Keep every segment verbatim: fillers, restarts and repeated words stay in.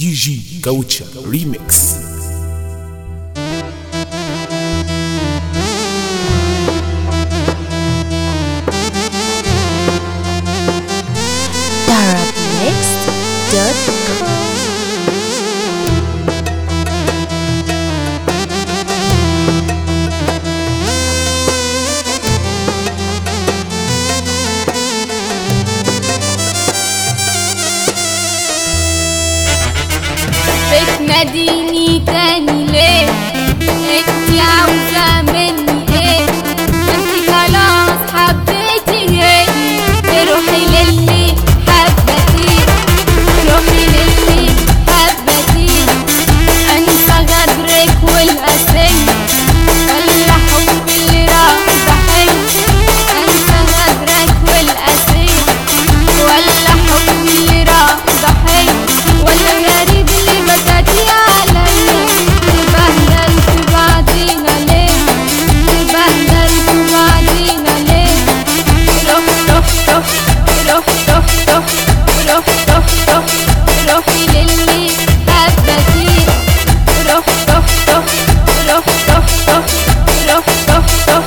دي جي كاوتشا ريميكس. Darabnext dot com. بتناديني تاني ليه؟ انتي عاوزة مني ايه؟ انتي خلاص حبيتي غيري، روحي للي حبتي، روحي للي حبتي. انسى غدرك والقسية ولا حب اللي راح ضحية، انسى غدرك والقسية ولا حب اللي راح ضحية، ولا غريب اللي بدأتي عليا. تبهدل في بعضينا ليه؟ تبهدل في بعضينا ليه؟ روح روح روح روح روح روح روح روح روح روحي للي حبتي، روح روح روح روح روح روح روح روح روح.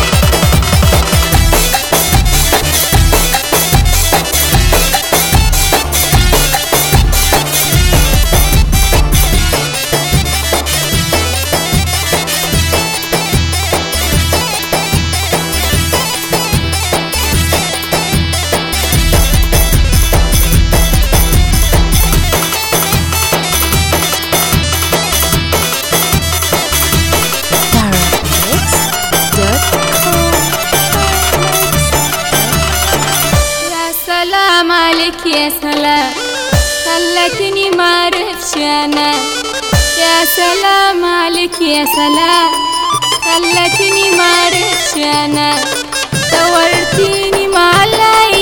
سلام عليك يا سلام، خلتني معرفش انا. يا سلام عليك يا سلام، خلتني معرفش انا. دورتيني مع الليل